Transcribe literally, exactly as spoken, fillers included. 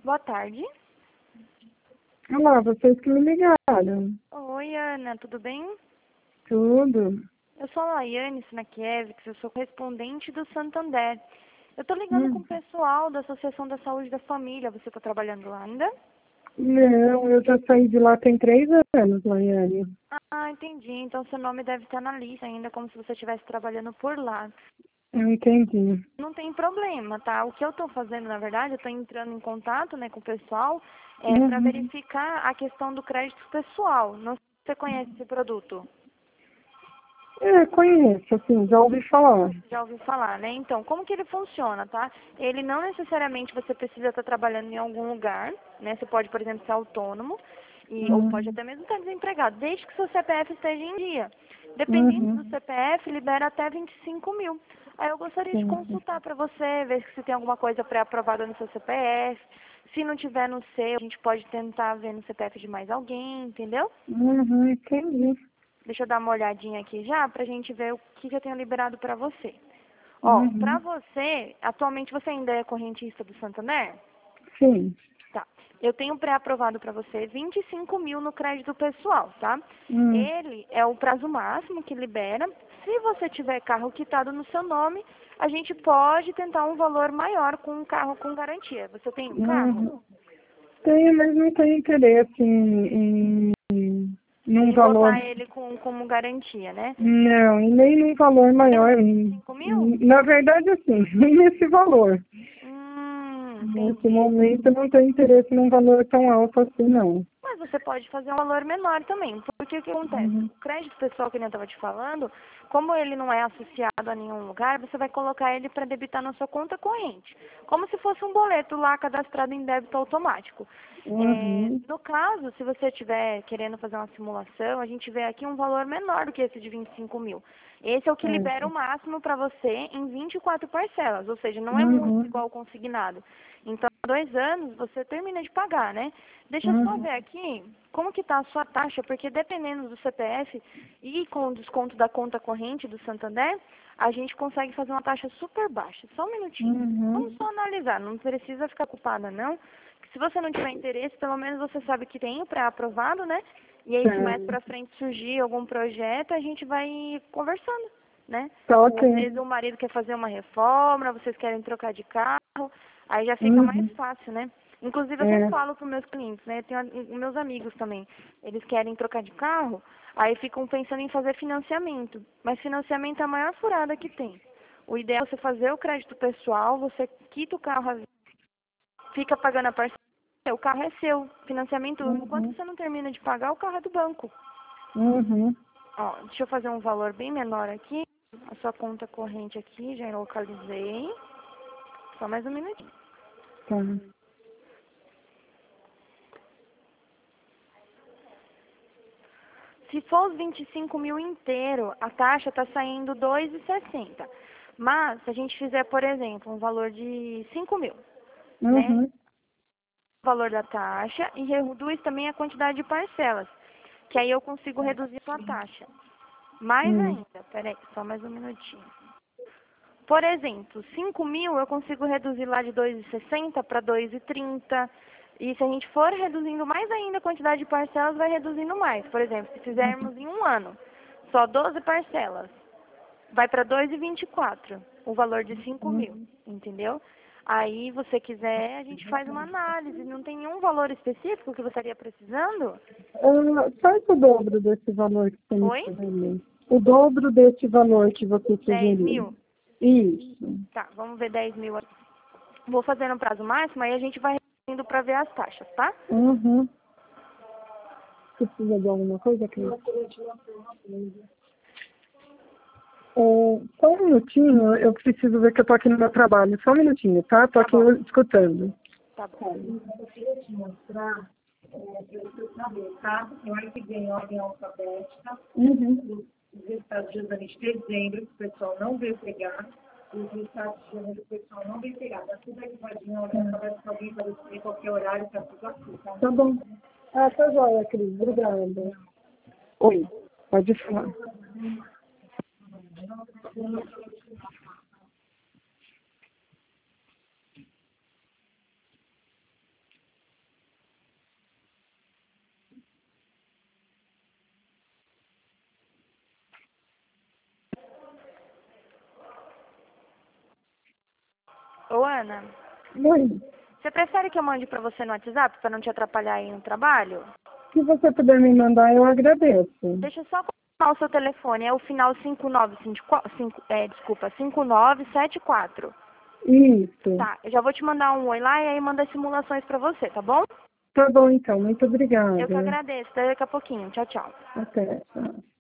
Boa tarde. Olá, vocês que me ligaram. Oi, Ana, tudo bem? Tudo. Eu sou a Laiane Sinakiewicz, eu sou correspondente do Santander. Eu estou ligando com Hum. o pessoal da Associação da Saúde da Família. Você está trabalhando lá ainda? Não, eu já saí de lá tem três anos, Laiane. Ah, entendi. Então seu nome deve estar na lista ainda, como se você estivesse trabalhando por lá. Eu entendi. Não tem problema, tá? O que eu estou fazendo, na verdade, eu estou entrando em contato, né, com o pessoal é, para Uhum. verificar a questão do crédito pessoal. Não sei se você conhece esse produto. É, conheço, assim, já ouvi falar. Já ouviu falar, né? Então, como que ele funciona, tá? Ele não necessariamente você precisa estar trabalhando em algum lugar, né? Você pode, por exemplo, ser autônomo, e, ou pode Uhum. até mesmo estar desempregado, desde que seu C P F esteja em dia. Dependendo do Uhum. C P F, libera até vinte e cinco mil. Aí eu gostaria de Entendi. consultar para você, ver se tem alguma coisa pré-aprovada no seu C P F. Se não tiver no seu, a gente pode tentar ver no C P F de mais alguém, entendeu? Uhum, entendi. Deixa eu dar uma olhadinha aqui já pra gente ver o que, que eu tenho liberado pra você. Ó, pra Uhum. você, atualmente você ainda é correntista do Santander? Sim. Tá. Eu tenho pré-aprovado pra você vinte e cinco mil no crédito pessoal, tá? Hum. Ele é o prazo máximo que libera. Se você tiver carro quitado no seu nome, a gente pode tentar um valor maior com um carro com garantia. Você tem um carro? Uhum. Tenho, mas não tenho interesse em, em, num Em valor. botar ele com, como garantia, né? Não, e nem num valor Menos maior. de vinte e em- cinco mil? em- Na verdade, assim, nem nesse valor. Hum, Nesse entendi. momento, eu não tenho interesse num valor tão alto assim, não. Mas você pode fazer um valor menor também. Porque o que acontece? Uhum. O crédito pessoal que eu estava te falando, como ele não é associado a nenhum lugar, você vai colocar ele para debitar na sua conta corrente. Como se fosse um boleto lá cadastrado em débito automático. É, Uhum. no caso, se você estiver querendo fazer uma simulação, a gente vê aqui um valor menor do que esse de vinte e cinco mil. Esse é o que libera Certo. o máximo para você em vinte e quatro parcelas, ou seja, não é muito Uhum. igual o consignado. Então, dois anos você termina de pagar, né? Deixa eu só Uhum. ver aqui como que está a sua taxa, porque dependendo do C P F e com o desconto da conta corrente do Santander, a gente consegue fazer uma taxa super baixa. Só um minutinho. Vamos Uhum. só analisar, não precisa ficar culpada não. Se você não tiver interesse, pelo menos você sabe que tem o pré-aprovado, né? E aí se mais Certo. pra frente surgir algum projeto, a gente vai conversando, né? Tá Ou às ok. vezes o marido quer fazer uma reforma, vocês querem trocar de carro, aí já fica mais Uhum. fácil, né? Inclusive eu sempre É. falo para os meus clientes, né? Tenho a- meus amigos também, eles querem trocar de carro, aí ficam pensando em fazer financiamento. Mas financiamento é a maior furada que tem. O ideal é você fazer o crédito pessoal, você quita o carro, à vista, fica pagando a parcela, o carro é seu, financiamento, enquanto Uhum. você não termina de pagar, o carro é do banco. Uhum. Ó, deixa eu fazer um valor bem menor aqui. A sua conta corrente aqui, já localizei. Só mais um minutinho. Tá. Se for os vinte e cinco mil inteiro, a taxa está saindo dois e sessenta. Mas, se a gente fizer, por exemplo, um valor de cinco mil, né? Uhum. O valor da taxa e reduz também a quantidade de parcelas. Que aí eu consigo reduzir a sua taxa. Mais Hum. ainda, peraí, só mais um minutinho. Por exemplo, cinco mil eu consigo reduzir lá de dois e sessenta para dois e trinta. E se a gente for reduzindo mais ainda a quantidade de parcelas, vai reduzindo mais. Por exemplo, se fizermos em um ano só doze parcelas, vai para dois e vinte e quatro, o valor de cinco mil, Uhum. entendeu? Aí, você quiser, a gente faz uma análise. Não tem nenhum valor específico que você estaria precisando? Ah, faz o dobro desse valor que você me Oi? sugeriu. O dobro desse valor que você dez sugeriu. mil? Isso. Tá, vamos ver dez mil aqui. Vou fazer no prazo máximo, aí a gente vai indo para ver as taxas, tá? Uhum. Precisa de alguma coisa, Cris? É, só um minutinho, eu preciso ver que eu tô aqui no meu trabalho. Só um minutinho, tá? Tô Tá aqui bom, escutando. tá bom. Eu queria te mostrar, é, para você saber, tá? Eu acho que vem ordem alfabética, uhum. Os resultados de janeiro de dezembro, que o pessoal não veio pegar, e os resultados de janeiro que o pessoal não veio pegar. Dá tudo aqui em ordem alfabética, alguém para decidir qualquer horário, tá tudo aqui, tá? Tá bom. Ah, tá joia, Cris. Obrigada. Oi, pode falar. Ô, Ana, Oi. você prefere que eu mande pra você no WhatsApp, pra não te atrapalhar aí no trabalho? Se você puder me mandar, eu agradeço. Deixa eu só confirmar o seu telefone. É o final cinco nove cinco quatro, cinco, é, desculpa, cinco nove sete quatro. Isso. Tá, eu já vou te mandar um oi lá e aí manda as simulações pra você, tá bom? Tá bom, então. Muito obrigada. Eu que agradeço. Até daqui a pouquinho. Tchau, tchau. Até. Tchau.